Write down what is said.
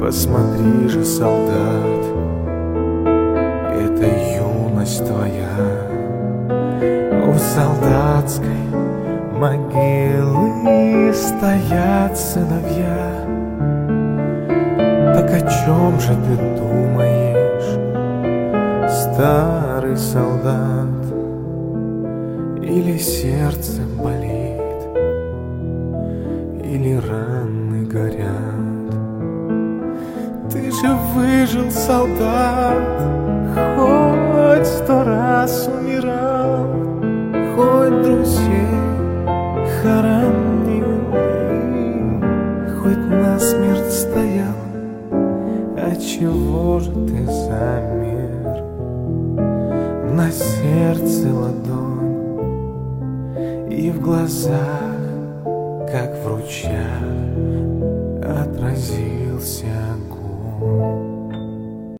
Посмотри же, солдат, это юность твоя. У солдатской могилы стоят сыновья. Так о чем же ты думаешь, старый солдат? Или сердце болит, или раны горят? Ты же выжил, солдат, хоть 100 раз умирал, хоть друзей хоронил, хоть насмерть стоял. Отчего же ты замер? На сердце ладонь, и в глазах, как в ручьях, отразился